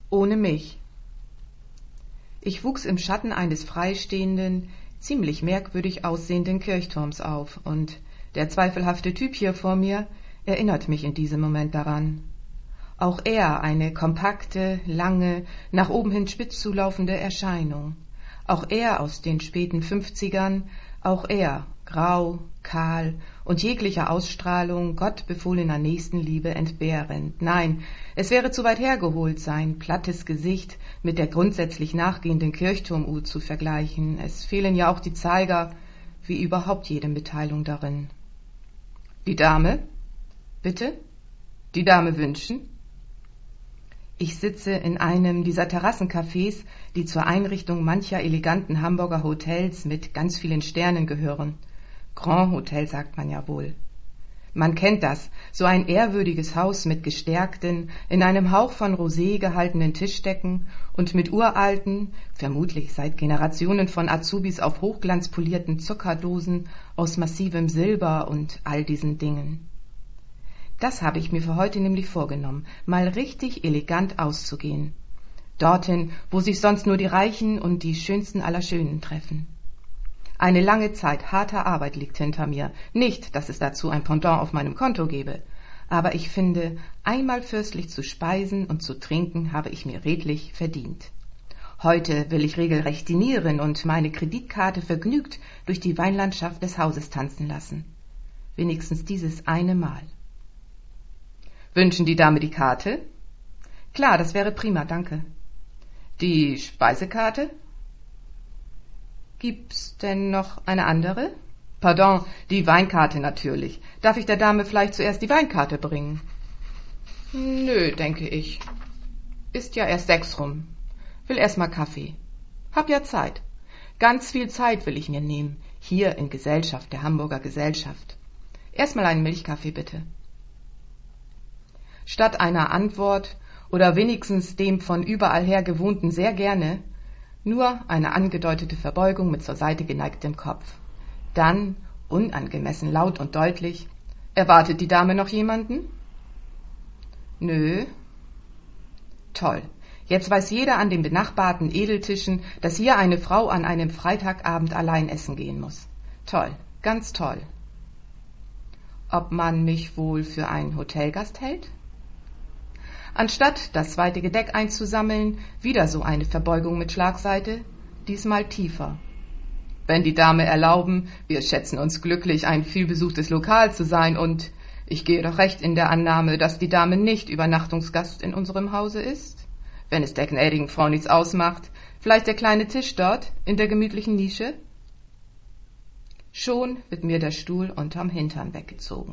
ohne mich. Ich wuchs im Schatten eines freistehenden, ziemlich merkwürdig aussehenden Kirchturms auf, und der zweifelhafte Typ hier vor mir erinnert mich in diesem Moment daran. Auch er eine kompakte, lange, nach oben hin spitz zulaufende Erscheinung. Auch er aus den späten 50ern, auch er grau, kahl und jeglicher Ausstrahlung gottbefohlener Nächstenliebe entbehrend. Nein, es wäre zu weit hergeholt, sein plattes Gesicht mit der grundsätzlich nachgehenden Kirchturmuhr zu vergleichen. Es fehlen ja auch die Zeiger, wie überhaupt jede Mitteilung darin. Die Dame? Bitte? Die Dame wünschen? Ich sitze in einem dieser Terrassencafés, die zur Einrichtung mancher eleganten Hamburger Hotels mit ganz vielen Sternen gehören. Grand Hotel sagt man ja wohl. Man kennt das, so ein ehrwürdiges Haus mit gestärkten, in einem Hauch von Rosé gehaltenen Tischdecken und mit uralten, vermutlich seit Generationen von Azubis auf Hochglanz polierten Zuckerdosen aus massivem Silber und all diesen Dingen. Das habe ich mir für heute nämlich vorgenommen, mal richtig elegant auszugehen. Dorthin, wo sich sonst nur die Reichen und die Schönsten aller Schönen treffen. Eine lange Zeit harter Arbeit liegt hinter mir. Nicht, dass es dazu ein Pendant auf meinem Konto gäbe. Aber ich finde, einmal fürstlich zu speisen und zu trinken habe ich mir redlich verdient. Heute will ich regelrecht dinieren und meine Kreditkarte vergnügt durch die Weinlandschaft des Hauses tanzen lassen. Wenigstens dieses eine Mal. Wünschen die Dame die Karte? Klar, das wäre prima, danke. Die Speisekarte? Gibt's denn noch eine andere? Pardon, die Weinkarte natürlich. Darf ich der Dame vielleicht zuerst die Weinkarte bringen? Nö, denke ich. Ist ja erst 6 rum. Will erst mal Kaffee. Hab ja Zeit. Ganz viel Zeit will ich mir nehmen. Hier in Gesellschaft, der Hamburger Gesellschaft. Erst mal einen Milchkaffee, bitte. Statt einer Antwort oder wenigstens dem von überall her gewohnten sehr gerne, nur eine angedeutete Verbeugung mit zur Seite geneigtem Kopf. Dann, unangemessen laut und deutlich, erwartet die Dame noch jemanden? Nö. Toll. Jetzt weiß jeder an den benachbarten Edeltischen, dass hier eine Frau an einem Freitagabend allein essen gehen muss. Toll, ganz toll. Ob man mich wohl für einen Hotelgast hält? Anstatt das zweite Gedeck einzusammeln, wieder so eine Verbeugung mit Schlagseite, diesmal tiefer. Wenn die Dame erlauben, wir schätzen uns glücklich, ein vielbesuchtes Lokal zu sein, und ich gehe doch recht in der Annahme, dass die Dame nicht Übernachtungsgast in unserem Hause ist. Wenn es der gnädigen Frau nichts ausmacht, vielleicht der kleine Tisch dort in der gemütlichen Nische? Schon wird mir der Stuhl unterm Hintern weggezogen.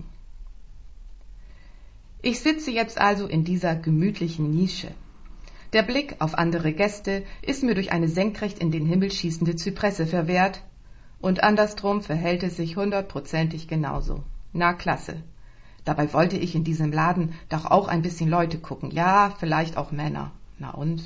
Ich sitze jetzt also in dieser gemütlichen Nische. Der Blick auf andere Gäste ist mir durch eine senkrecht in den Himmel schießende Zypresse verwehrt, und andersdrum verhält es sich 100%ig genauso. Na klasse. Dabei wollte ich in diesem Laden doch auch ein bisschen Leute gucken. Ja, vielleicht auch Männer. Na und?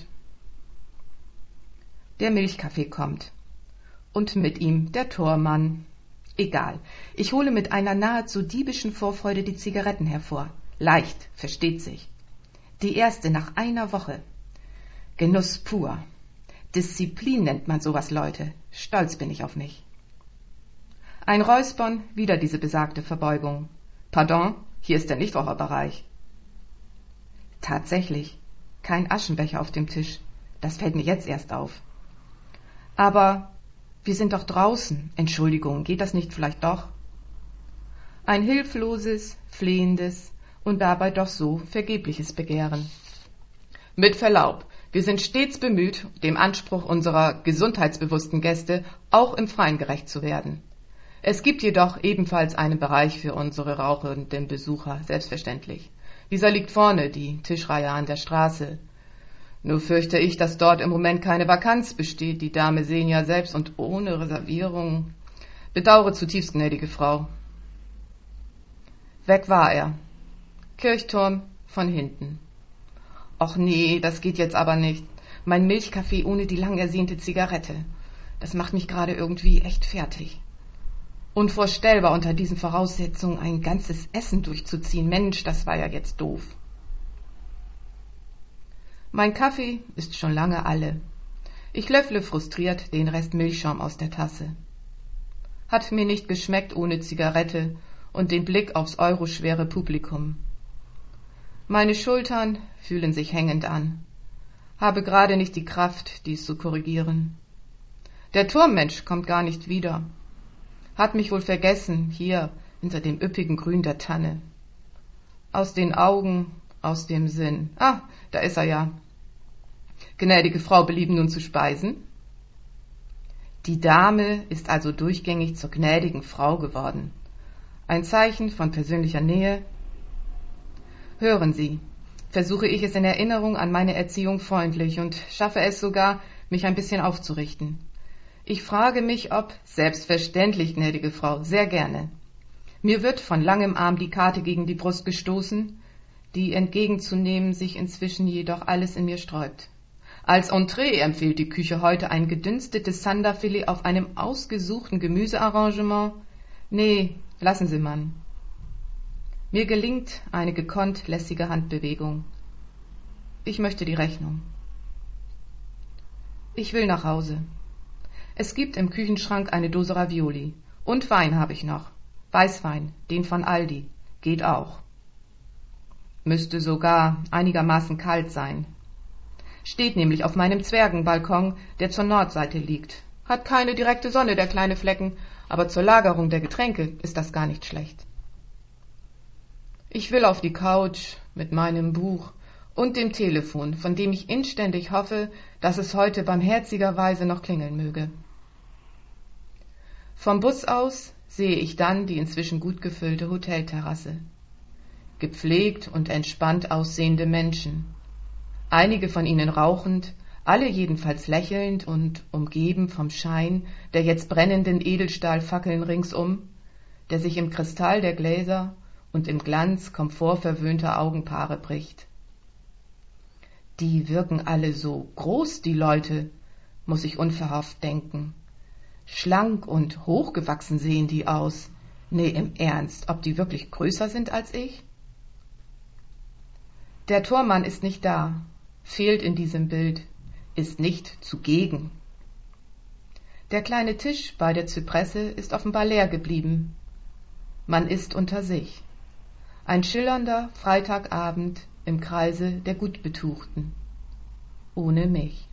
Der Milchkaffee kommt. Und mit ihm der Tormann. Egal. Ich hole mit einer nahezu diebischen Vorfreude die Zigaretten hervor. Leicht, versteht sich. Die erste nach einer Woche. Genuss pur. Disziplin nennt man sowas, Leute. Stolz bin ich auf mich. Ein Räuspern, wieder diese besagte Verbeugung. Pardon, hier ist der Nichtraucherbereich. Tatsächlich, kein Aschenbecher auf dem Tisch. Das fällt mir jetzt erst auf. Aber wir sind doch draußen. Entschuldigung, geht das nicht vielleicht doch? Ein hilfloses, flehendes und dabei doch so vergebliches Begehren. Mit Verlaub, wir sind stets bemüht, dem Anspruch unserer gesundheitsbewussten Gäste auch im Freien gerecht zu werden. Es gibt jedoch ebenfalls einen Bereich für unsere rauchenden Besucher, selbstverständlich. Dieser liegt vorne, die Tischreihe an der Straße. Nur fürchte ich, dass dort im Moment keine Vakanz besteht. Die Dame sehen ja selbst und ohne Reservierung. Bedauere zutiefst, gnädige Frau. Weg war er. Kirchturm von hinten. Och nee, das geht jetzt aber nicht. Mein Milchkaffee ohne die lang ersehnte Zigarette. Das macht mich gerade irgendwie echt fertig. Unvorstellbar, unter diesen Voraussetzungen ein ganzes Essen durchzuziehen. Mensch, das war ja jetzt doof. Mein Kaffee ist schon lange alle. Ich löffle frustriert den Rest Milchschaum aus der Tasse. Hat mir nicht geschmeckt ohne Zigarette und den Blick aufs euroschwere Publikum. Meine Schultern fühlen sich hängend an. Habe gerade nicht die Kraft, dies zu korrigieren. Der Turmmensch kommt gar nicht wieder. Hat mich wohl vergessen, hier hinter dem üppigen Grün der Tanne. Aus den Augen, aus dem Sinn. Ah, da ist er ja. Gnädige Frau belieben nun zu speisen? Die Dame ist also durchgängig zur gnädigen Frau geworden. Ein Zeichen von persönlicher Nähe. Hören Sie, versuche ich es in Erinnerung an meine Erziehung freundlich und schaffe es sogar, mich ein bisschen aufzurichten. Ich frage mich, ob, selbstverständlich, gnädige Frau, sehr gerne. Mir wird von langem Arm die Karte gegen die Brust gestoßen, die entgegenzunehmen sich inzwischen jedoch alles in mir sträubt. Als Entree empfiehlt die Küche heute ein gedünstetes Sanderfilet auf einem ausgesuchten Gemüsearrangement. Nee, lassen Sie man. Mir gelingt eine gekonnt lässige Handbewegung. Ich möchte die Rechnung. Ich will nach Hause. Es gibt im Küchenschrank eine Dose Ravioli. Und Wein habe ich noch. Weißwein, den von Aldi. Geht auch. Müsste sogar einigermaßen kalt sein. Steht nämlich auf meinem Zwergenbalkon, der zur Nordseite liegt. Hat keine direkte Sonne, der kleine Flecken, aber zur Lagerung der Getränke ist das gar nicht schlecht. Ich will auf die Couch mit meinem Buch und dem Telefon, von dem ich inständig hoffe, dass es heute barmherzigerweise noch klingeln möge. Vom Bus aus sehe ich dann die inzwischen gut gefüllte Hotelterrasse. Gepflegt und entspannt aussehende Menschen. Einige von ihnen rauchend, alle jedenfalls lächelnd und umgeben vom Schein der jetzt brennenden Edelstahlfackeln ringsum, der sich im Kristall der Gläser und im Glanz komfortverwöhnter Augenpaare bricht. Die wirken alle so groß, die Leute, muss ich unverhofft denken. Schlank und hochgewachsen sehen die aus. Nee, im Ernst, ob die wirklich größer sind als ich? Der Tormann ist nicht da, fehlt in diesem Bild, ist nicht zugegen. Der kleine Tisch bei der Zypresse ist offenbar leer geblieben. Man ist unter sich. Ein schillernder Freitagabend im Kreise der Gutbetuchten. Ohne mich.